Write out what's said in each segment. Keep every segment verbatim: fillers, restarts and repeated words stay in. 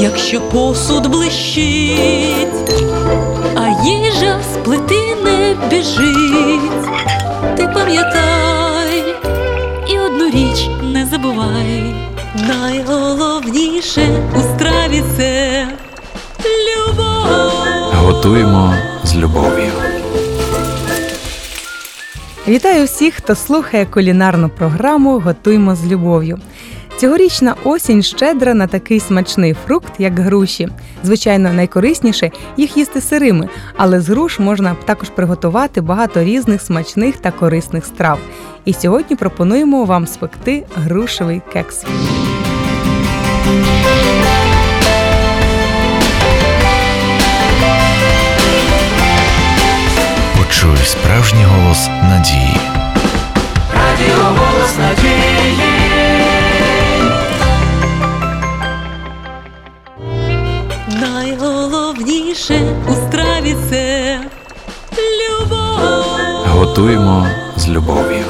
якщо посуд блищить, а їжа з плити не біжить. Ти пам'ятай і одну річ не забувай: найголовніше у страві – це любов. Готуємо з любов'ю. Вітаю всіх, хто слухає кулінарну програму «Готуємо з любов'ю». Цьогорічна осінь щедра на такий смачний фрукт, як груші. Звичайно, найкорисніше їх їсти сирими, але з груш можна також приготувати багато різних смачних та корисних страв. І сьогодні пропонуємо вам спекти грушевий кекс. Почуй справжній голос надії. Радіо «Голос надії». Найголовніше у страві – це любов. Готуємо з любов'ю.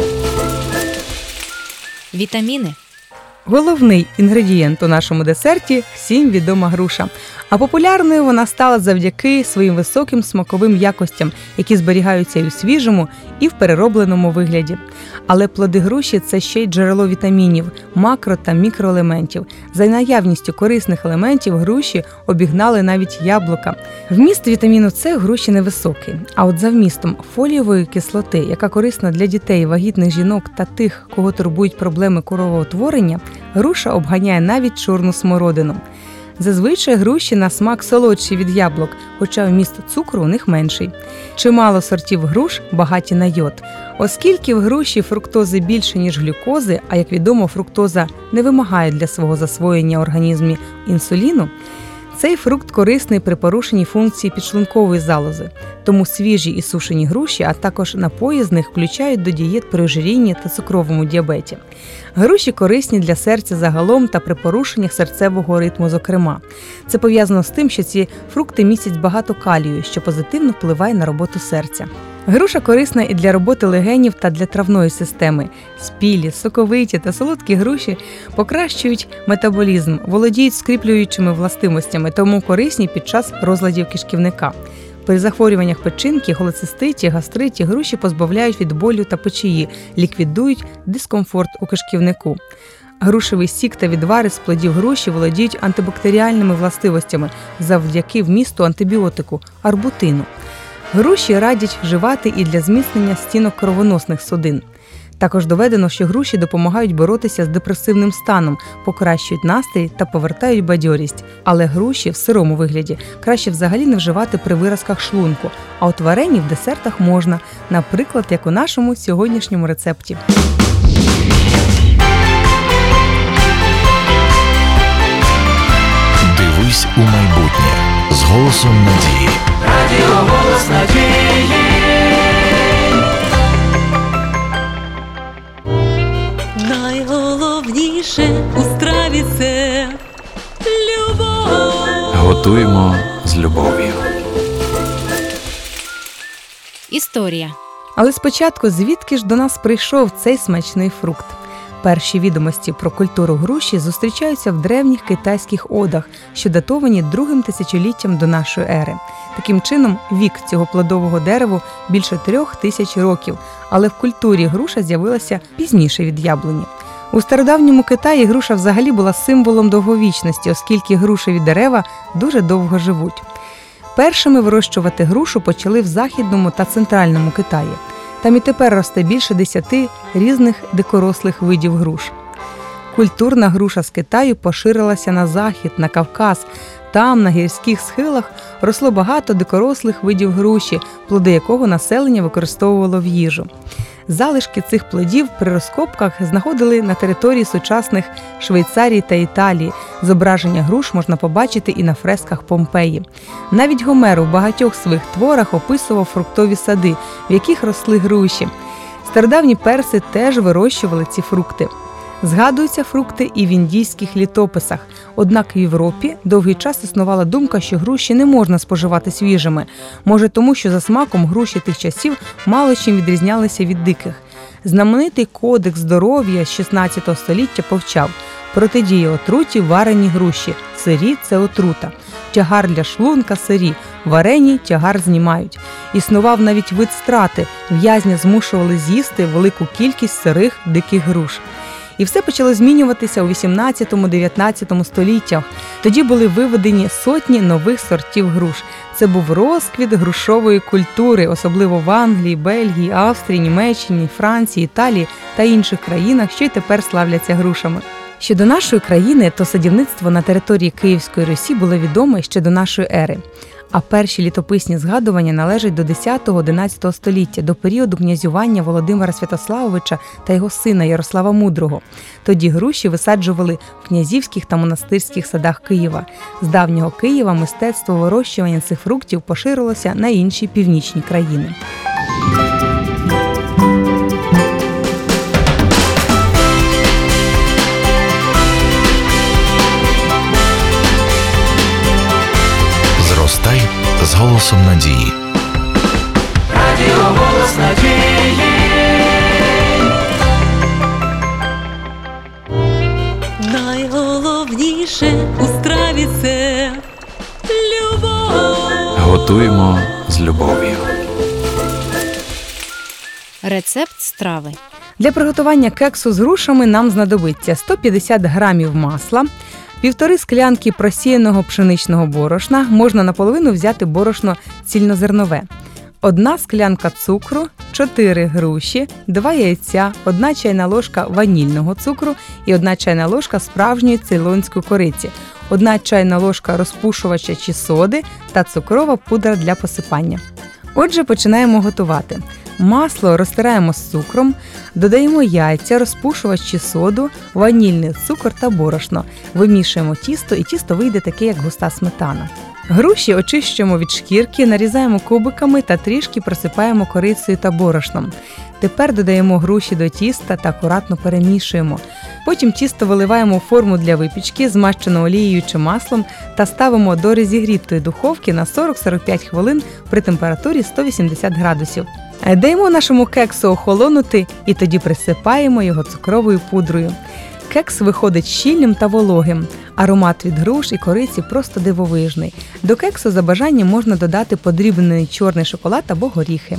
Вітаміни. Головний інгредієнт у нашому десерті – всім відома груша. А популярною вона стала завдяки своїм високим смаковим якостям, які зберігаються і у свіжому, і в переробленому вигляді. Але плоди груші – це ще й джерело вітамінів, макро- та мікроелементів. За наявністю корисних елементів груші обігнали навіть яблука. Вміст вітаміну С груші невисокий, а от за вмістом фолієвої кислоти, яка корисна для дітей, вагітних жінок та тих, кого турбують проблеми кровоутворення, груша обганяє навіть чорну смородину. Зазвичай груші на смак солодші від яблук, хоча вміст цукру у них менший. Чимало сортів груш багаті на йод. Оскільки в груші фруктози більше, ніж глюкози, а, як відомо, фруктоза не вимагає для свого засвоєння в організмі інсуліну, цей фрукт корисний при порушенні функції підшлункової залози. Тому свіжі і сушені груші, а також напої з них включають до дієт при ожирінні та цукровому діабеті. Груші корисні для серця загалом та при порушеннях серцевого ритму зокрема. Це пов'язано з тим, що ці фрукти містять багато калію, що позитивно впливає на роботу серця. Груша корисна і для роботи легенів та для травної системи. Спілі, соковиті та солодкі груші покращують метаболізм, володіють скріплюючими властивостями, тому корисні під час розладів кишківника. При захворюваннях печінки, холециститі, гастриті груші позбавляють від болю та печії, ліквідують дискомфорт у кишківнику. Грушевий сік та відвари з плодів груші володіють антибактеріальними властивостями завдяки вмісту антибіотику – арбутину. Груші радять вживати і для зміцнення стінок кровоносних судин. Також доведено, що груші допомагають боротися з депресивним станом, покращують настрій та повертають бадьорість. Але груші в сирому вигляді краще взагалі не вживати при виразках шлунку, а от варені в десертах можна, наприклад, як у нашому сьогоднішньому рецепті. Дивись у майбутнє з голосом надії. Радіо «Голос надії». Найголовніше у страві – це любов. Готуємо з любов'ю. Історія. Але спочатку, звідки ж до нас прийшов цей смачний фрукт? Перші відомості про культуру груші зустрічаються в древніх китайських одах, що датовані другим тисячоліттям до нашої ери. Таким чином, вік цього плодового дереву більше трьох тисяч років, але в культурі груша з'явилася пізніше від яблуні. У стародавньому Китаї груша взагалі була символом довговічності, оскільки грушеві дерева дуже довго живуть. Першими вирощувати грушу почали в Західному та Центральному Китаї. Там і тепер росте більше десяти різних дикорослих видів груш. Культурна груша з Китаю поширилася на Захід, на Кавказ. Там, на гірських схилах, росло багато дикорослих видів груші, плоди якого населення використовувало в їжу. Залишки цих плодів при розкопках знаходили на території сучасних Швейцарії та Італії. Зображення груш можна побачити і на фресках Помпеї. Навіть Гомер у багатьох своїх творах описував фруктові сади, в яких росли груші. Стародавні перси теж вирощували ці фрукти. Згадуються фрукти і в індійських літописах. Однак в Європі довгий час існувала думка, що груші не можна споживати свіжими. Може тому, що за смаком груші тих часів мало чим відрізнялися від диких. Знаменитий кодекс здоров'я з шістнадцятого століття повчав: протидія отруті варені груші, сирі – це отрута. Тягар для шлунка сирі, варені тягар знімають. Існував навіть вид страти, в'язня змушували з'їсти велику кількість сирих диких груш. І все почало змінюватися у вісімнадцятому-дев'ятнадцятому століттях. Тоді були виведені сотні нових сортів груш. Це був розквіт грушової культури, особливо в Англії, Бельгії, Австрії, Німеччині, Франції, Італії та інших країнах, що й тепер славляться грушами. Щодо нашої країни, то садівництво на території Київської Русі було відоме ще до нашої ери. А перші літописні згадування належать до десятого-одинадцятого століття, до періоду князювання Володимира Святославовича та його сина Ярослава Мудрого. Тоді груші висаджували в князівських та монастирських садах Києва. З давнього Києва мистецтво вирощування цих фруктів поширилося на інші північні країни. Зростай з голосом надії. Радіо голос надії. Найголовніше у страві це любов. Готуємо з любов'ю. Рецепт страви. Для приготування кексу з грушами нам знадобиться сто п'ятдесят грамів масла, півтори склянки просіяного пшеничного борошна, можна наполовину взяти борошно цільнозернове, одна склянка цукру, чотири груші, два яйця, одна чайна ложка ванільного цукру і одна чайна ложка справжньої цейлонської кориці, одна чайна ложка розпушувача чи соди та цукрова пудра для посипання. Отже, починаємо готувати. Масло розтираємо з цукром, додаємо яйця, розпушувач чи соду, ванільний цукор та борошно. Вимішуємо тісто, і тісто вийде таке, як густа сметана. Груші очищуємо від шкірки, нарізаємо кубиками та трішки просипаємо корицею та борошном. Тепер додаємо груші до тіста та акуратно перемішуємо. Потім тісто виливаємо у форму для випічки, змащену олією чи маслом, та ставимо до розігрітої духовки на сорок-сорок п'ять хвилин при температурі сто вісімдесят градусів. Даємо нашому кексу охолонути і тоді присипаємо його цукровою пудрою. Кекс виходить щільним та вологим. Аромат від груш і кориці просто дивовижний. До кексу за бажанням можна додати подрібнений чорний шоколад або горіхи.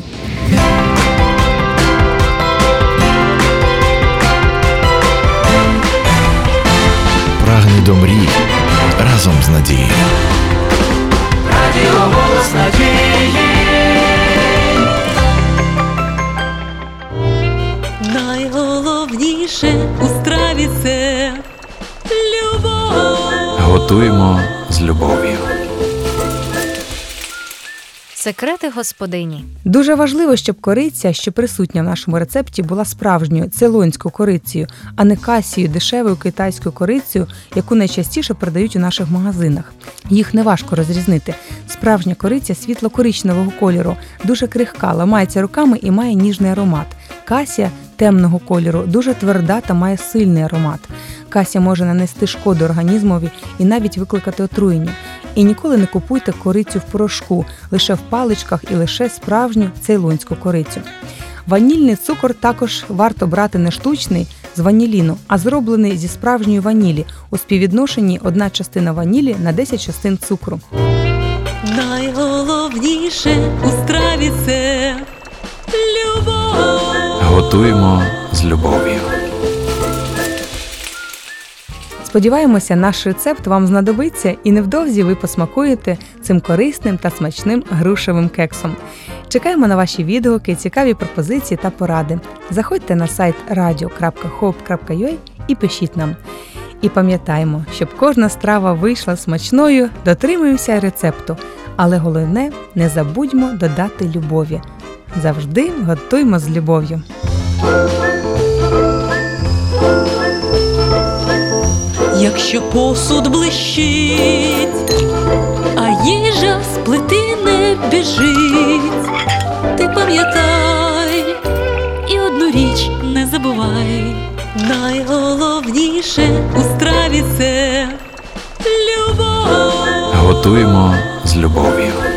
Прагни до мрій разом з надією. Радіо голос надії. Найголовніше у страві це любов. Готуємо з любов'ю. Секрети господині. Дуже важливо, щоб кориця, що присутня в нашому рецепті, була справжньою цейлонською корицею, а не касією, дешевою китайською корицею, яку найчастіше продають у наших магазинах. Їх неважко розрізнити. Справжня кориця світло-коричневого кольору, дуже крихка, ламається руками і має ніжний аромат. Касія темного кольору, дуже тверда та має сильний аромат. Касія може нанести шкоду організмові і навіть викликати отруєння. І ніколи не купуйте корицю в порошку, лише в паличках і лише справжню цейлонську корицю. Ванільний цукор також варто брати не штучний з ваніліну, а зроблений зі справжньої ванілі у співвідношенні одна частина ванілі на десять частин цукру. Найголовніше у страві це любов. Готуємо з любов'ю. Сподіваємося, наш рецепт вам знадобиться і невдовзі ви посмакуєте цим корисним та смачним грушевим кексом. Чекаємо на ваші відгуки, цікаві пропозиції та поради. Заходьте на сайт радіо крапка хоп крапка ю а і пишіть нам. І пам'ятаємо, щоб кожна страва вийшла смачною, дотримуємося рецепту. Але головне, не забудьмо додати любові. Завжди готуймо з любов'ю. Якщо посуд блищить, а їжа з плити не біжить, ти пам'ятай і одну річ не забувай. Найголовніше у страві це любов. Готуємо з любов'ю.